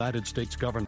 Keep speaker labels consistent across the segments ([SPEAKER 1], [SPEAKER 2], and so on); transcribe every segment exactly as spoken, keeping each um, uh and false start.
[SPEAKER 1] United States government.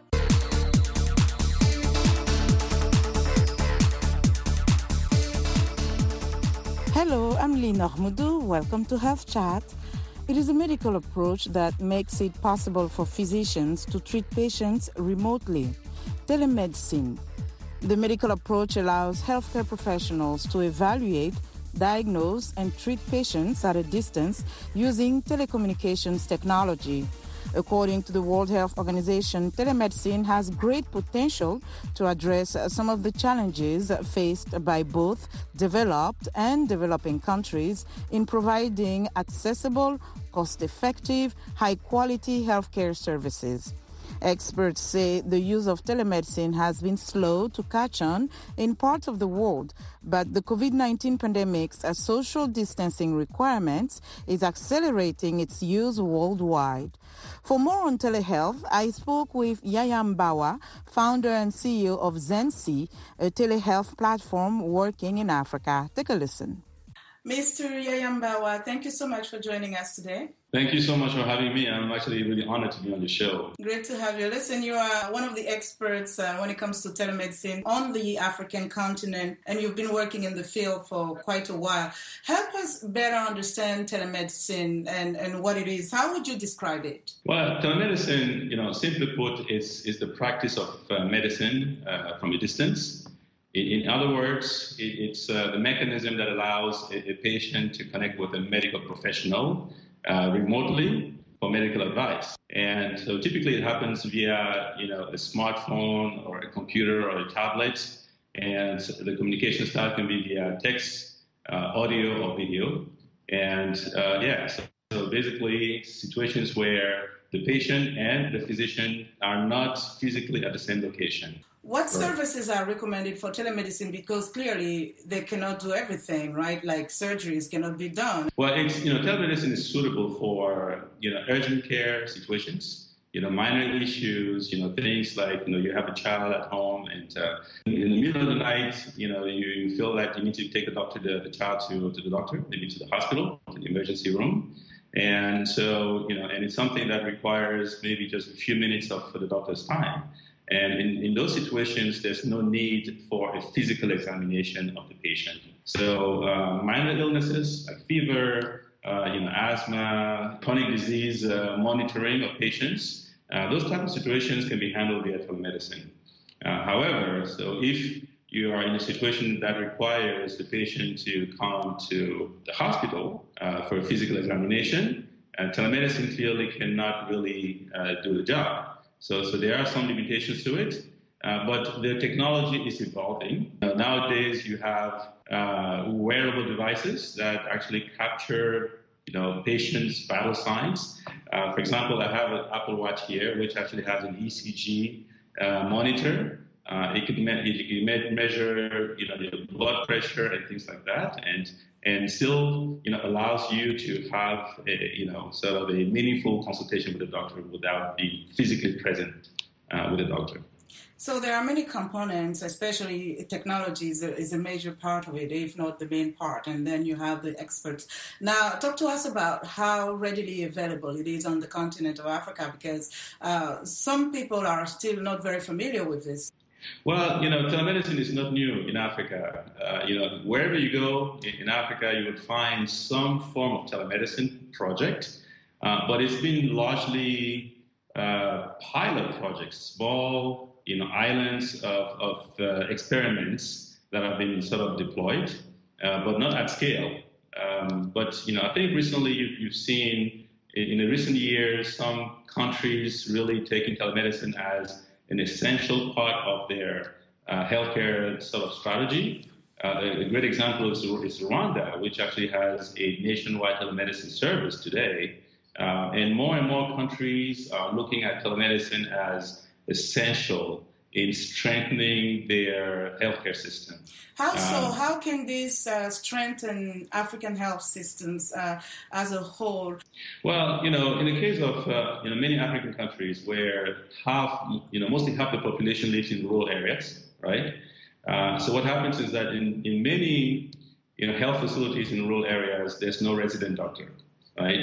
[SPEAKER 2] Hello, I'm Lina Ahmedou. Welcome to Health Chat. It is a medical approach that makes it possible for physicians to treat patients remotely. Telemedicine. The medical approach allows healthcare professionals to evaluate, diagnose, and treat patients at a distance using telecommunications technology. According to the World Health Organization, telemedicine has great potential to address some of the challenges faced by both developed and developing countries in providing accessible, cost-effective, high-quality healthcare services. Experts say the use of telemedicine has been slow to catch on in parts of the world, but the COVID nineteen pandemic's social distancing requirements is accelerating its use worldwide. For more on telehealth, I spoke with Yaya Mbawa, founder and C E O of Zensi, a telehealth platform working in Africa. Take a listen. Mister Yaya Mbawa, thank you so much for joining us today.
[SPEAKER 3] Thank you so much for having me. I'm actually really honored to be on the show.
[SPEAKER 2] Great to have you. Listen, you are one of the experts uh, when it comes to telemedicine on the African continent, and you've been working in the field for quite a while. Help us better understand telemedicine and, and what it is. How would you describe it?
[SPEAKER 3] Well, telemedicine, you know, simply put, is, is the practice of uh, medicine uh, from a distance. In, in other words, it, it's uh, the mechanism that allows a, a patient to connect with a medical professional Uh, remotely for medical advice. And so typically it happens via, you know, a smartphone or a computer or a tablet. And the communication style can be via text, uh, audio, or video. And uh, yeah, so, so basically situations where the patient and the physician are not physically at the same location.
[SPEAKER 2] What services are recommended for telemedicine? Because clearly they cannot do everything, right? Like surgeries cannot be done.
[SPEAKER 3] Well, it's, you know, telemedicine is suitable for, you know, urgent care situations, you know, minor issues, you know, things like, you know, you have a child at home and uh, in the middle of the night, you know, you feel like you need to take the doctor, the, the child to, to the doctor, maybe to the hospital, to the emergency room. And so, you know, and it's something that requires maybe just a few minutes of the doctor's time. And in, in those situations, there's no need for a physical examination of the patient. So uh, minor illnesses like fever, uh, you know, asthma, chronic disease uh, monitoring of patients, uh, those type of situations can be handled via telemedicine. Uh, however, so if you are in a situation that requires the patient to come to the hospital uh, for a physical examination, uh, telemedicine clearly cannot really uh, do the job. So, so there are some limitations to it, uh, but the technology is evolving. Uh, nowadays, you have uh, wearable devices that actually capture, you know, patients' vital signs. Uh, for example, I have an Apple Watch here, which actually has an E C G uh, monitor. Uh, it can me- it can measure, you know, the blood pressure and things like that, and and still, you know, allows you to have, a, you know, sort of a meaningful consultation with the doctor without being physically present uh, with the doctor.
[SPEAKER 2] So there are many components, especially technology is a, is a major part of it, if not the main part, and then you have the experts. Now, talk to us about how readily available it is on the continent of Africa, because uh, some people are still not very familiar with this.
[SPEAKER 3] Well, you know, telemedicine is not new in Africa. Uh, you know, wherever you go in, in Africa, you would find some form of telemedicine project, uh, but it's been largely uh, pilot projects, small, you know, islands of, of uh, experiments that have been sort of deployed, uh, but not at scale. Um, but, you know, I think recently you, you've seen in, in the recent years some countries really taking telemedicine as an essential part of their uh, healthcare sort of strategy. Uh, a great example is, is Rwanda, which actually has a nationwide telemedicine service today. Uh, and more and more countries are looking at telemedicine as essential in strengthening their healthcare system.
[SPEAKER 2] How so? Um, how can this uh, strengthen African health systems uh, as a whole?
[SPEAKER 3] Well, you know, in the case of uh, you know many African countries where half, you know, mostly half the population lives in rural areas, right? Uh, so what happens is that in, in many, you know, health facilities in rural areas, there's no resident doctor, right?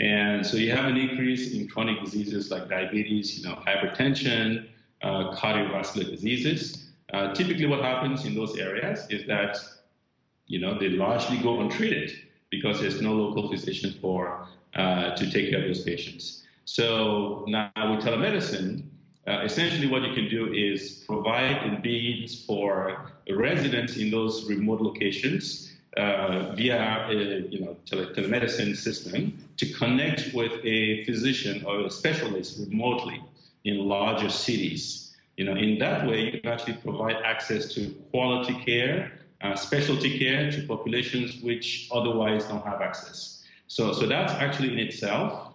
[SPEAKER 3] And so you have an increase in chronic diseases like diabetes, you know, hypertension, uh, cardiovascular diseases. Uh, typically what happens in those areas is that, you know, they largely go untreated because there's no local physician for uh, to take care of those patients. So now with telemedicine, uh, essentially what you can do is provide a means for residents in those remote locations uh, via a you know, tele- telemedicine system to connect with a physician or a specialist remotely in larger cities. You know, in that way, you can actually provide access to quality care, uh, specialty care to populations which otherwise don't have access. So, so that's actually in itself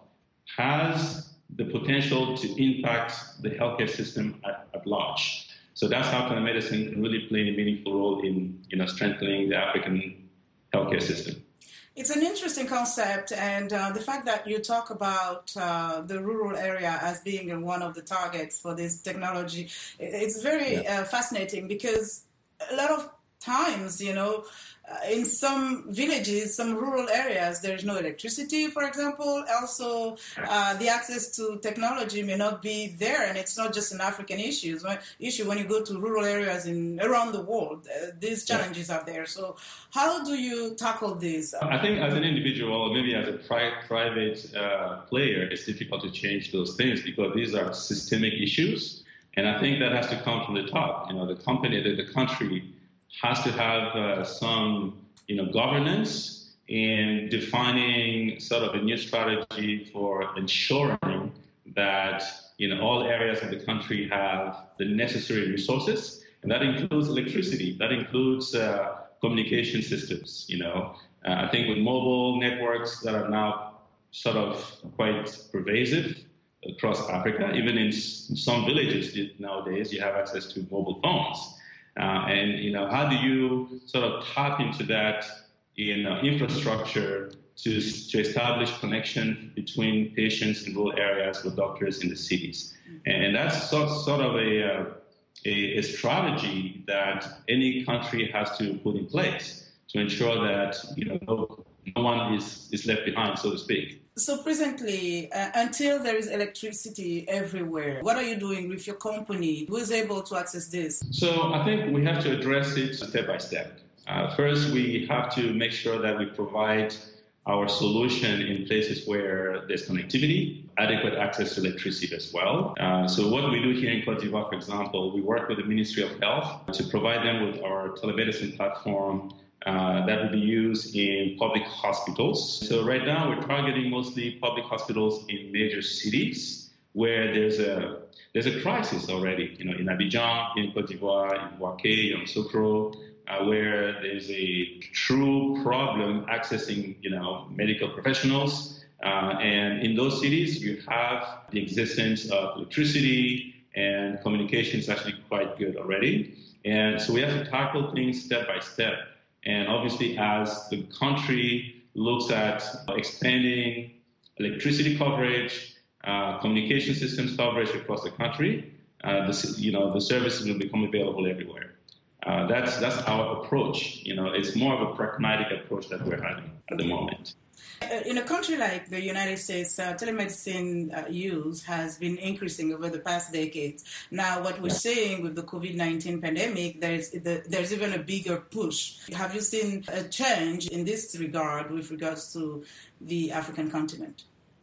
[SPEAKER 3] has the potential to impact the healthcare system at, at large. So that's how telemedicine can really play a meaningful role in, you know, strengthening the African healthcare system.
[SPEAKER 2] It's an interesting concept, and uh, the fact that you talk about uh, the rural area as being one of the targets for this technology, it's very yeah. uh, fascinating because a lot of times, you know, uh, in some villages, some rural areas, there's no electricity, for example. Also, uh, the access to technology may not be there, and it's not just an African issue. issue. When you go to rural areas in around the world, uh, these challenges are there. So how do you tackle this?
[SPEAKER 3] I think as an individual, or maybe as a pri- private uh, player, it's difficult to change those things because these are systemic issues. And I think that has to come from the top. You know, the company, the, the country has to have uh, some, you know, governance in defining sort of a new strategy for ensuring that, you know, all areas of the country have the necessary resources. And that includes electricity. That includes uh, communication systems, you know. Uh, I think with mobile networks that are now sort of quite pervasive across Africa, even in some villages nowadays, you have access to mobile phones. Uh, and, you know, how do you sort of tap into that in uh, infrastructure to, to establish connection between patients in rural areas with doctors in the cities? And that's sort, sort of a, uh, a, a strategy that any country has to put in place to ensure that, you know, no, no one is, is left behind, so to speak.
[SPEAKER 2] So presently, uh, until there is electricity everywhere, what are you doing with your company? Who is able to access this?
[SPEAKER 3] So I think we have to address it step by step. Uh, first, we have to make sure that we provide our solution in places where there's connectivity, adequate access to electricity as well. Uh, so what we do here in Côte d'Ivoire, for example, we work with the Ministry of Health to provide them with our telemedicine platform Uh, that will be used in public hospitals. So right now we're targeting mostly public hospitals in major cities where there's a there's a crisis already. You know, in Abidjan, in Côte d'Ivoire, in Bouaké, in Sokro, uh, where there's a true problem accessing, you know, medical professionals. Uh, and in those cities, you have the existence of electricity and communication is actually quite good already. And so we have to tackle things step by step. And obviously, as the country looks at expanding electricity coverage, uh, communication systems coverage across the country, uh, the, you know, the services will become available everywhere. Uh, that's that's our approach. You know, it's more of a pragmatic approach that we're having at the moment.
[SPEAKER 2] In a country like the United States, uh, telemedicine uh, use has been increasing over the past decades. Now, what we're seeing with the COVID nineteen pandemic, there's the, there's even a bigger push. Have you seen a change in this regard with regards to the African continent?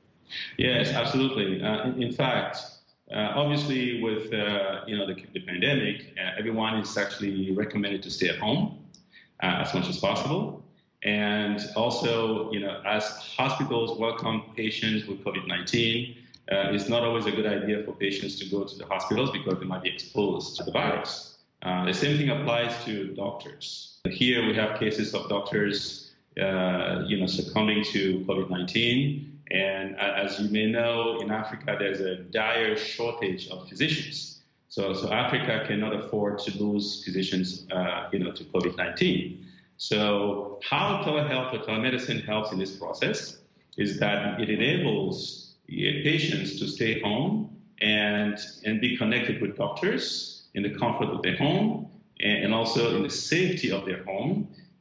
[SPEAKER 3] Yes, absolutely. Uh, in, in fact, uh, obviously with uh, you know the, the pandemic, uh, everyone is actually recommended to stay at home uh, as much as possible. And also, you know, as hospitals welcome patients with COVID nineteen, uh, it's not always a good idea for patients to go to the hospitals because they might be exposed to the virus. Uh, the same thing applies to doctors. Here we have cases of doctors, uh, you know, succumbing to COVID nineteen. And as you may know, in Africa, there's a dire shortage of physicians. So, so Africa cannot afford to lose physicians, uh, you know, to COVID nineteen. So how telehealth or telemedicine helps in this process is that it enables patients to stay home and, and be connected with doctors in the comfort of their home and also in the safety of their home.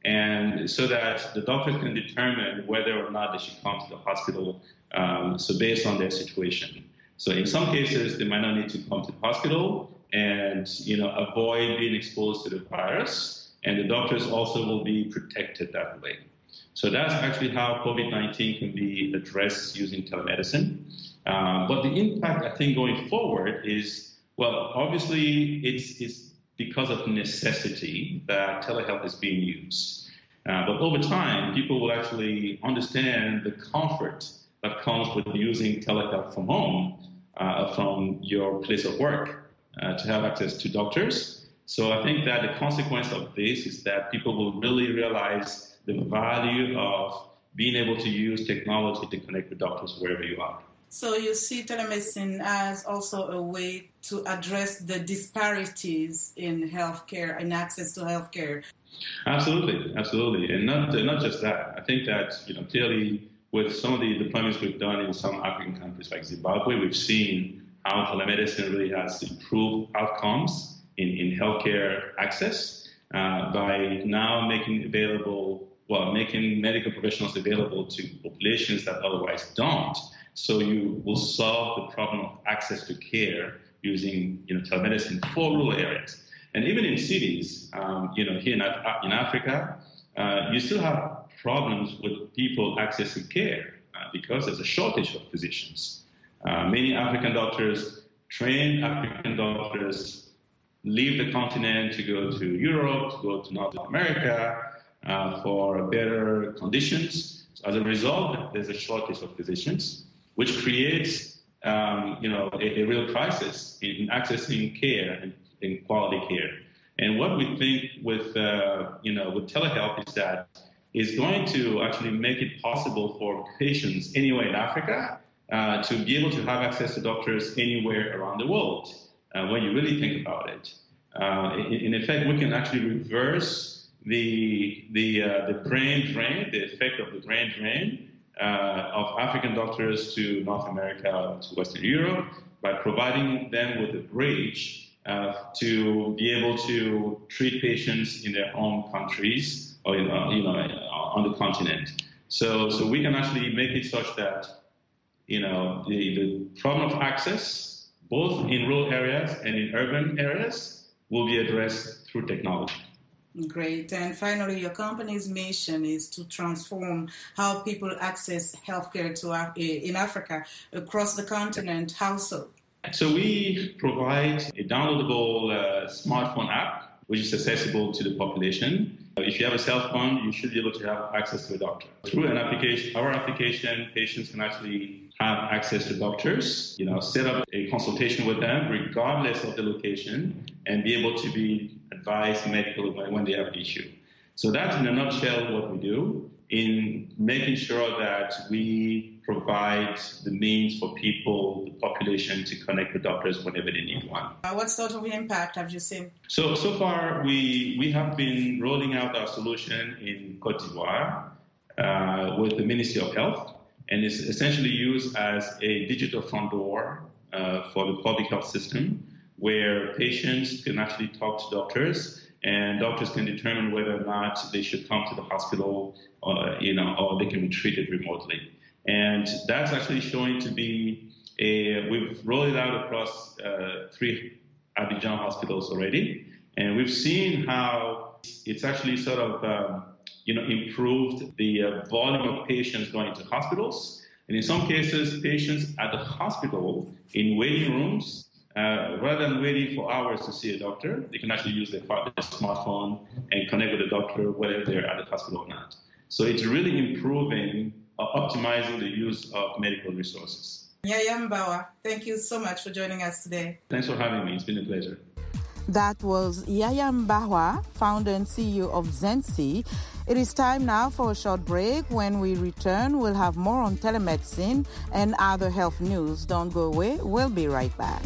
[SPEAKER 3] and so that the doctor can determine whether or not they should come to the hospital, um, so based on their situation. So in some cases, they might not need to come to the hospital and, you know, avoid being exposed to the virus, and the doctors also will be protected that way. So that's actually how COVID nineteen can be addressed using telemedicine. Uh, but the impact, I think, going forward is, well, obviously it's, it's because of necessity that telehealth is being used. Uh, but over time, people will actually understand the comfort that comes with using telehealth from home, uh, from your place of work, uh, to have access to doctors. So I think that the consequence of this is that people will really realize the value of being able to use technology to connect with doctors wherever you are.
[SPEAKER 2] So you see telemedicine as also a way to address the disparities in healthcare and access to healthcare.
[SPEAKER 3] Absolutely, absolutely. And not, not just that. I think that, you know, clearly with some of the deployments we've done in some African countries like Zimbabwe, we've seen how telemedicine really has improved outcomes in, in healthcare access uh, by now making available Well, making medical professionals available to populations that otherwise don't. So you will solve the problem of access to care using, you know, telemedicine for rural areas. And even in cities, um, you know, here in, in Africa, uh, you still have problems with people accessing care uh, because there's a shortage of physicians. Uh, many African doctors, trained African doctors, leave the continent to go to Europe, to go to North America, Uh, for better conditions. So as a result, there's a shortage of physicians, which creates, um, you know, a, a real crisis in, in accessing care and in quality care. And what we think with, uh, you know, with telehealth is that it's going to actually make it possible for patients anywhere in Africa uh, to be able to have access to doctors anywhere around the world. Uh, when you really think about it, uh, in, in effect, we can actually reverse the the uh, the brain drain, the effect of the brain drain uh, of African doctors to North America, to Western Europe, by providing them with a bridge uh, to be able to treat patients in their home countries or in, uh, you know on the continent. So so we can actually make it such that, you know, the, the problem of access, both in rural areas and in urban areas, will be addressed through technology.
[SPEAKER 2] Great. And finally, your company's mission is to transform how people access healthcare to in Africa across the continent. How so?
[SPEAKER 3] So we provide a downloadable uh, smartphone app, which is accessible to the population. If you have a cell phone, you should be able to have access to a doctor. Through an application, our application, patients can actually have access to doctors, you know, set up a consultation with them regardless of the location, and be able to be advised medically when they have an issue. So that's in a nutshell what we do in making sure that we provide the means for people, the population, to connect with doctors whenever they need one.
[SPEAKER 2] Uh, what sort of impact have you seen?
[SPEAKER 3] So, so far we, we have been rolling out our solution in Côte d'Ivoire uh, with the Ministry of Health, and it's essentially used as a digital front door uh, for the public health system, where patients can actually talk to doctors, and doctors can determine whether or not they should come to the hospital, or, you know, or they can be treated remotely. And that's actually showing to be a, we've rolled it out across uh, three Abidjan hospitals already, and we've seen how it's actually sort of, um, you know, improved the uh, volume of patients going to hospitals. And in some cases, patients at the hospital in waiting rooms, Uh, rather than waiting for hours to see a doctor, they can actually use their, their smartphone and connect with the doctor whether they're at the hospital or not. So it's really improving, uh, optimizing the use of medical resources.
[SPEAKER 2] Yaya Mbawa, thank you so much for joining us today.
[SPEAKER 3] Thanks for having me. It's been a pleasure.
[SPEAKER 2] That was Yaya Mbawa, founder and C E O of Zensi. It is time now for a short break. When we return, we'll have more on telemedicine and other health news. Don't go away. We'll be right back.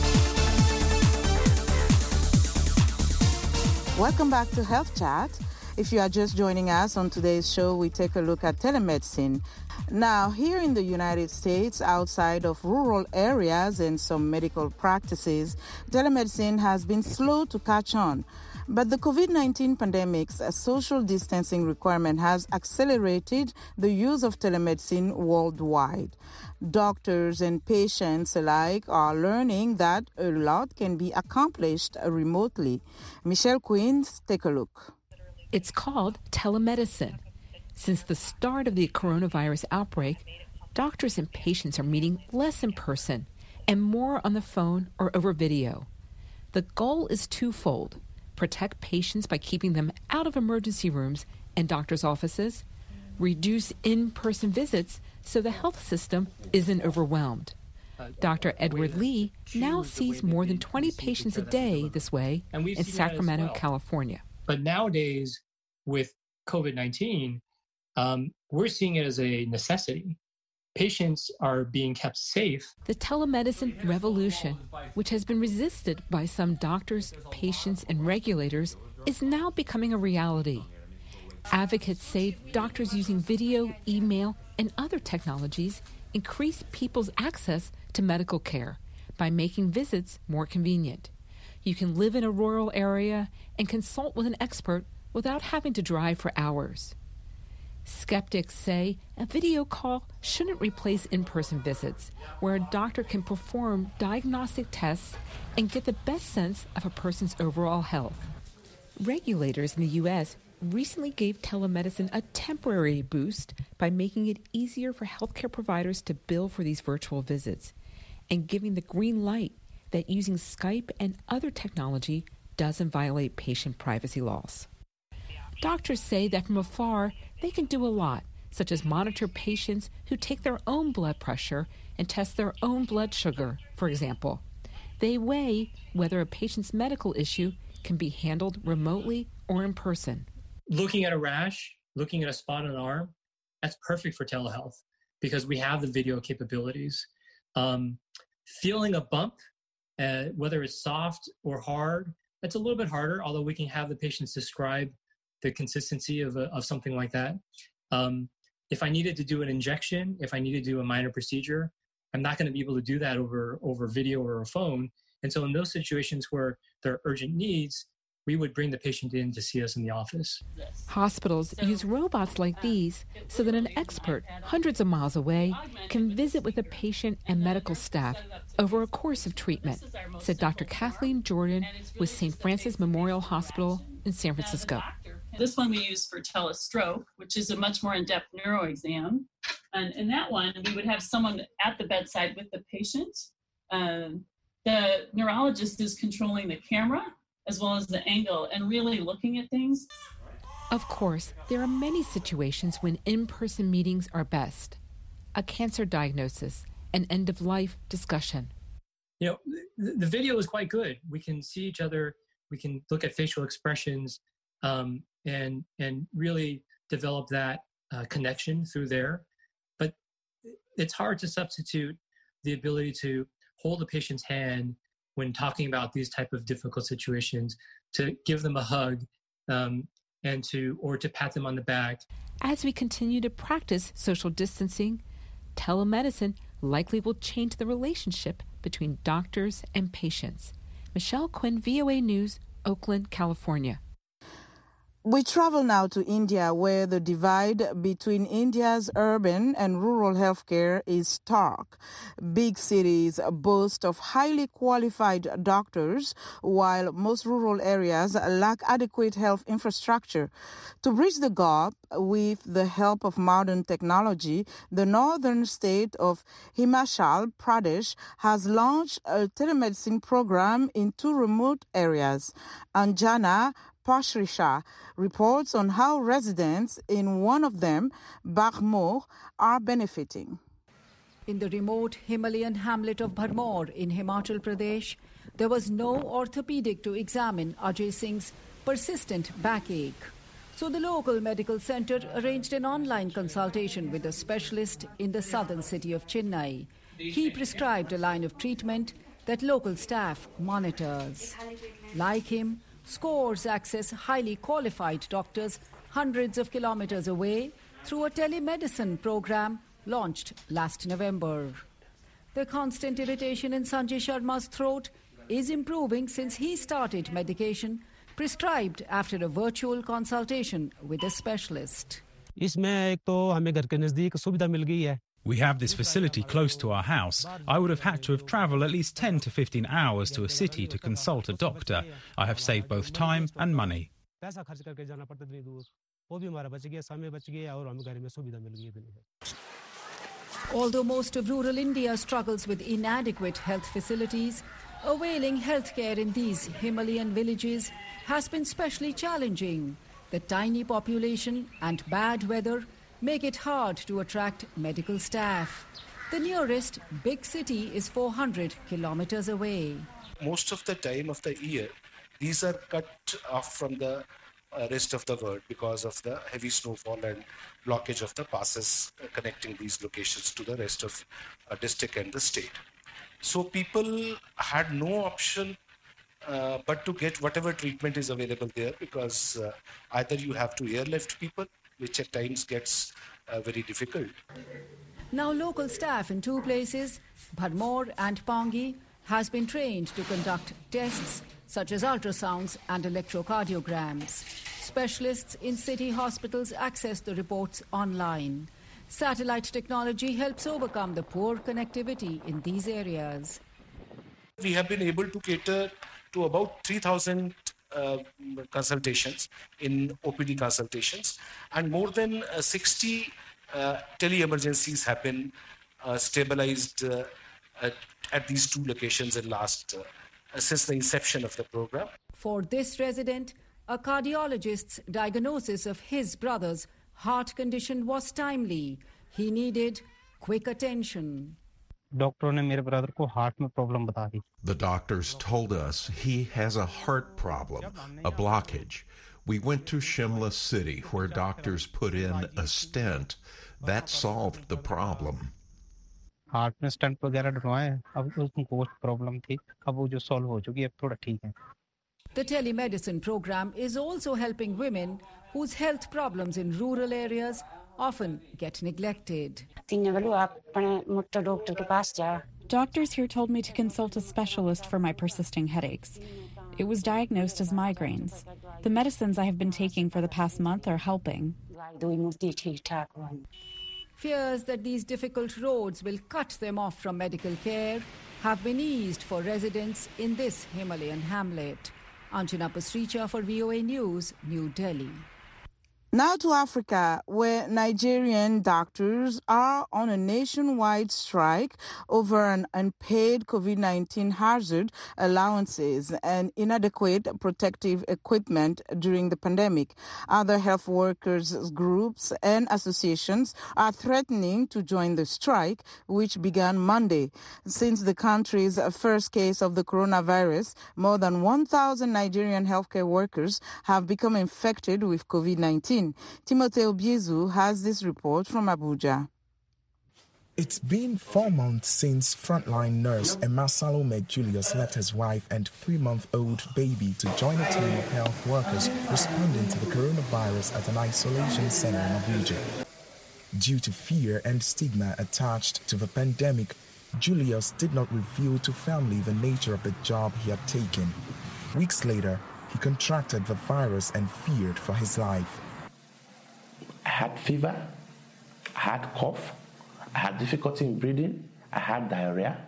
[SPEAKER 2] Welcome back to Health Chat. If you are just joining us on today's show, we take a look at telemedicine. Now, here in the United States, outside of rural areas and some medical practices, telemedicine has been slow to catch on. But the COVID nineteen pandemic's social distancing requirement has accelerated the use of telemedicine worldwide. Doctors and patients alike are learning that a lot can be accomplished remotely. Michelle Quinn, take a look.
[SPEAKER 1] It's called telemedicine. Since the start of the coronavirus outbreak, doctors and patients are meeting less in person and more on the phone or over video. The goal is twofold: protect patients by keeping them out of emergency rooms and doctors' offices, reduce in-person visits so the health system isn't overwhelmed. Doctor Edward Lee now sees more than twenty patients a day this way in Sacramento, California.
[SPEAKER 4] But nowadays, with COVID nineteen, um, we're seeing it as a necessity. Patients are being kept safe.
[SPEAKER 1] The telemedicine revolution, which has been resisted by some doctors, patients, and regulators, is now becoming a reality. Advocates say doctors using video, email, and other technologies increase people's access to medical care by making visits more convenient. You can live in a rural area and consult with an expert without having to drive for hours. Skeptics say a video call shouldn't replace in-person visits, where a doctor can perform diagnostic tests and get the best sense of a person's overall health. Regulators in the U S recently gave telemedicine a temporary boost by making it easier for healthcare providers to bill for these virtual visits and giving the green light that using Skype and other technology doesn't violate patient privacy laws. Doctors say that from afar, they can do a lot, such as monitor patients who take their own blood pressure and test their own blood sugar, for example. They weigh whether a patient's medical issue can be handled remotely or in person.
[SPEAKER 4] Looking at a rash, looking at a spot on an arm, that's perfect for telehealth because we have the video capabilities. Um, feeling a bump, uh, whether it's soft or hard, that's a little bit harder, although we can have the patients describe the consistency of, a, of something like that. Um, if I needed to do an injection, if I needed to do a minor procedure, I'm not going to be able to do that over, over video or a phone. And so in those situations where there are urgent needs, we would bring the patient in to see us in the office.
[SPEAKER 1] Hospitals use robots like these so that an expert hundreds of miles away can visit with a patient and medical staff over a course of treatment, said Doctor Kathleen Jordan with Saint Francis Memorial Hospital in San Francisco.
[SPEAKER 5] This one we use for telestroke, which is a much more in-depth neuro exam. And in that one, we would have someone at the bedside with the patient. Um, the neurologist is controlling the camera as well as the angle and really looking at things.
[SPEAKER 1] Of course, there are many situations when in-person meetings are best. A cancer diagnosis, an end-of-life discussion.
[SPEAKER 4] You know, the, the video is quite good. We can see each other. We can look at facial expressions um, and and really develop that uh, connection through there. But it's hard to substitute the ability to hold a patient's hand when talking about these type of difficult situations, to give them a hug um, and to or to pat them on the back.
[SPEAKER 1] As we continue to practice social distancing, telemedicine likely will change the relationship between doctors and patients. Michelle Quinn, V O A News, Oakland, California.
[SPEAKER 2] We travel now to India, where the divide between India's urban and rural healthcare is stark. Big cities boast of highly qualified doctors, while most rural areas lack adequate health infrastructure. To bridge the gap, with the help of modern technology, the northern state of Himachal Pradesh has launched a telemedicine program in two remote areas. Anjana Pashrisha reports on how residents in one of them, Bharmor, are benefiting.
[SPEAKER 6] In the remote Himalayan hamlet of Bharmor in Himachal Pradesh, there was no orthopedic to examine Ajay Singh's persistent backache. So the local medical center arranged an online consultation with a specialist in the southern city of Chennai. He prescribed a line of treatment that local staff monitors. Like him, Scores access highly qualified doctors hundreds of kilometers away through a telemedicine program launched last November. The constant irritation in Sanjay Sharma's throat is improving since he started medication prescribed after a virtual consultation with a specialist.
[SPEAKER 7] We have this facility close to our house. I would have had to have travelled at least ten to fifteen hours to a city to consult a doctor. I have saved both time and money.
[SPEAKER 6] Although most of rural India struggles with inadequate health facilities, availing healthcare in these Himalayan villages has been specially challenging. The tiny population and bad weather make it hard to attract medical staff. The nearest big city is four hundred kilometers away.
[SPEAKER 8] Most of the time of the year, these are cut off from the uh, rest of the world because of the heavy snowfall and blockage of the passes uh, connecting these locations to the rest of uh, district and the state. So people had no option uh, but to get whatever treatment is available there, because uh, either you have to airlift people, which at times gets uh, very difficult.
[SPEAKER 6] Now local staff in two places, Bharmor and Pangi, has been trained to conduct tests such as ultrasounds and electrocardiograms. Specialists in city hospitals access the reports online. Satellite technology helps overcome the poor connectivity in these areas.
[SPEAKER 8] We have been able to cater to about three thousand uh, consultations in O P D consultations, and more than uh, sixty uh, tele-emergencies have been uh, stabilized uh, at, at these two locations in last uh, since the inception of the program.
[SPEAKER 6] For this resident, a cardiologist's diagnosis of his brother's heart condition was timely. He needed quick attention.
[SPEAKER 9] The doctors told us he has a heart problem, a blockage. We went to Shimla city where doctors put in a stent. That solved the problem.
[SPEAKER 6] The telemedicine program is also helping women whose health problems in rural areas often get neglected.
[SPEAKER 10] Doctors here told me to consult a specialist for my persisting headaches. It was diagnosed as migraines. The medicines I have been taking for the past month are helping.
[SPEAKER 6] Fears that these difficult roads will cut them off from medical care have been eased for residents in this Himalayan hamlet. Anjana Pasricha for V O A News, New Delhi.
[SPEAKER 2] Now to Africa, where Nigerian doctors are on a nationwide strike over an unpaid COVID nineteen hazard allowances and inadequate protective equipment during the pandemic. Other health workers groups and associations are threatening to join the strike, which began Monday. Since the country's first case of the coronavirus, more than one thousand Nigerian healthcare workers have become infected with COVID nineteen. Timothy Obiezu has this report from Abuja.
[SPEAKER 11] It's been four months since frontline nurse Emma Salome Julius left his wife and three-month-old baby to join a team of health workers responding to the coronavirus at an isolation center in Abuja. Due to fear and stigma attached to the pandemic, Julius did not reveal to family the nature of the job he had taken. Weeks later, he contracted the virus and feared for his life.
[SPEAKER 12] I had fever, I had cough, I had difficulty in breathing, I had diarrhea,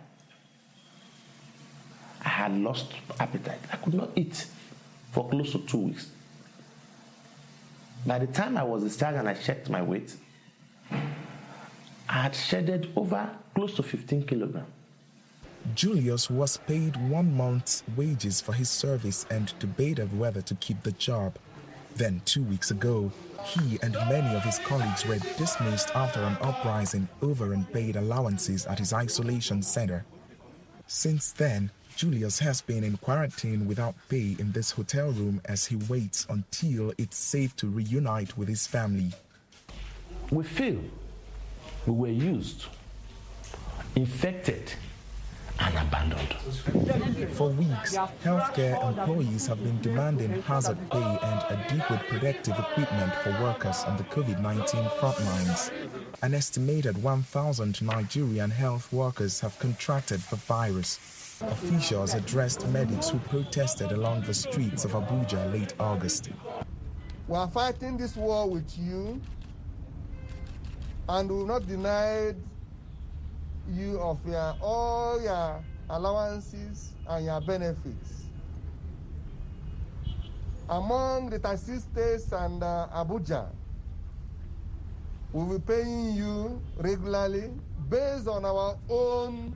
[SPEAKER 12] I had lost appetite. I could not eat for close to two weeks. By the time I was discharged and I checked my weight, I had shedded over close to fifteen kilograms.
[SPEAKER 11] Julius was paid one month's wages for his service and debated whether to keep the job. Then, two weeks ago, he and many of his colleagues were dismissed after an uprising over unpaid allowances at his isolation center. Since then, Julius has been in quarantine without pay in this hotel room as he waits until it's safe to reunite with his family.
[SPEAKER 12] We feel we were used, infected, and abandoned.
[SPEAKER 11] For weeks, healthcare employees have been demanding hazard pay and adequate protective equipment for workers on the COVID nineteen front lines. An estimated one thousand Nigerian health workers have contracted the virus. Officials addressed medics who protested along the streets of Abuja late August.
[SPEAKER 13] We are fighting this war with you, and we will not deny you of your, all your allowances and your benefits. Among the thirty states and uh, Abuja, we will be paying you regularly based on our own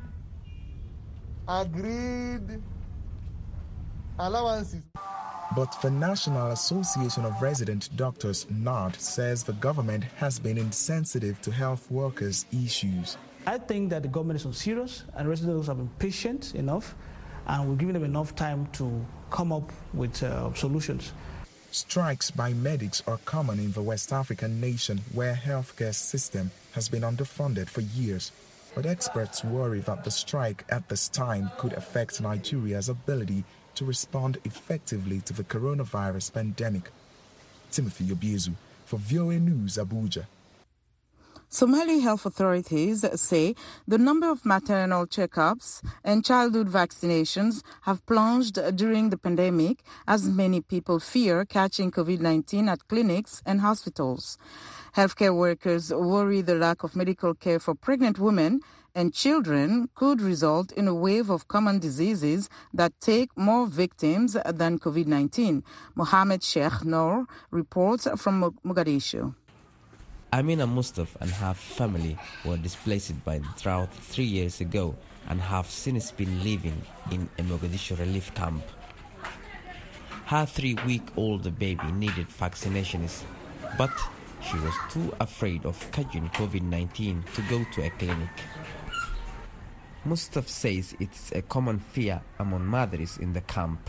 [SPEAKER 13] agreed allowances.
[SPEAKER 11] But the National Association of Resident Doctors, N A R D, says the government has been insensitive to health workers' issues.
[SPEAKER 14] I think that the government is on serious, and residents have been patient enough, and we're giving them enough time to come up with uh, solutions.
[SPEAKER 11] Strikes by medics are common in the West African nation where healthcare system has been underfunded for years. But experts worry that the strike at this time could affect Nigeria's ability to respond effectively to the coronavirus pandemic. Timothy Obiezu for V O A News, Abuja.
[SPEAKER 2] Somali health authorities say the number of maternal checkups and childhood vaccinations have plunged during the pandemic as many people fear catching COVID nineteen at clinics and hospitals. Healthcare workers worry the lack of medical care for pregnant women and children could result in a wave of common diseases that take more victims than COVID nineteen. Mohammed Sheikh Noor reports from Mogadishu.
[SPEAKER 15] Amina Mustafa and her family were displaced by the drought three years ago and have since been living in a Mogadishu relief camp. Her three-week-old baby needed vaccinations, but she was too afraid of catching COVID nineteen to go to a clinic. Mustafa says it's a common fear among mothers in the camp.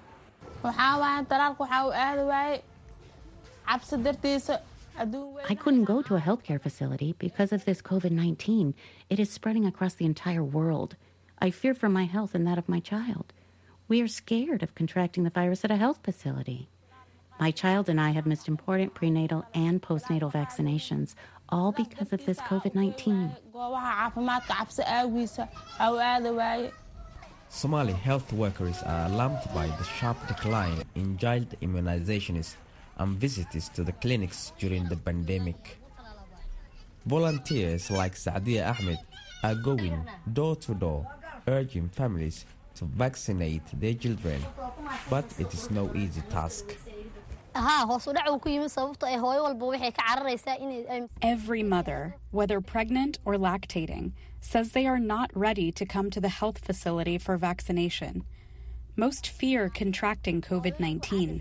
[SPEAKER 16] I couldn't go to a healthcare facility because of this COVID nineteen. It is spreading across the entire world. I fear for my health and that of my child. We are scared of contracting the virus at a health facility. My child and I have missed important prenatal and postnatal vaccinations, all because of this COVID nineteen.
[SPEAKER 15] Somali health workers are alarmed by the sharp decline in child immunizations and visits to the clinics during the pandemic. Volunteers like Saadia Ahmed are going door to door, urging families to vaccinate their children, but it is no easy task.
[SPEAKER 10] Every mother, whether pregnant or lactating, says they are not ready to come to the health facility for vaccination. Most fear contracting COVID nineteen.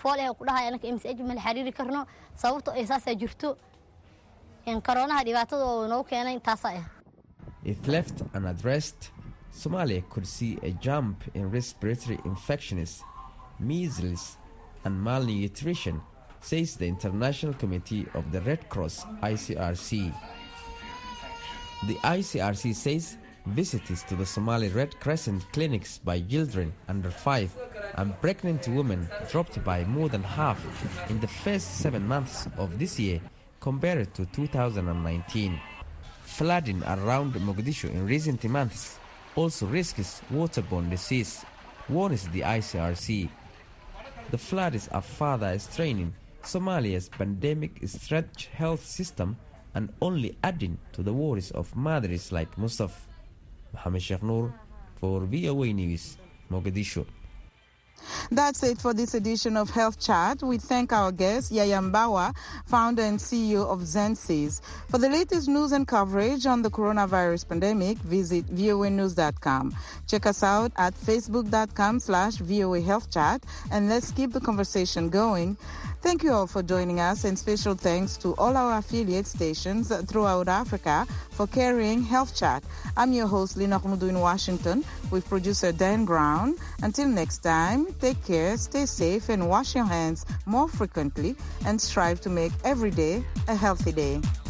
[SPEAKER 15] If left unaddressed, Somalia could see a jump in respiratory infections, measles, and malnutrition, says the International Committee of the Red Cross, I C R C. The I C R C says visits to the Somali Red Crescent clinics by children under five and pregnant women dropped by more than half in the first seven months of this year compared to two thousand nineteen. Flooding around Mogadishu in recent months also risks waterborne disease, warns the I C R C. The floods are further straining Somalia's pandemic-stretched health system and only adding to the worries of mothers like Mustafa. Mohammed Sheikh Noor for V O A News, Mogadishu.
[SPEAKER 2] That's it for this edition of Health Chat. We thank our guest, Yaya Mbawa, founder and C E O of Zensis. For the latest news and coverage on the coronavirus pandemic, visit V O A news dot com. Check us out at facebook dot com slash V O A Health Chat, and let's keep the conversation going. Thank you all for joining us, and special thanks to all our affiliate stations throughout Africa for carrying Health Chat. I'm your host, Lina Khumudu in Washington, with producer Dan Brown. Until next time, take care, stay safe, and wash your hands more frequently, and strive to make every day a healthy day.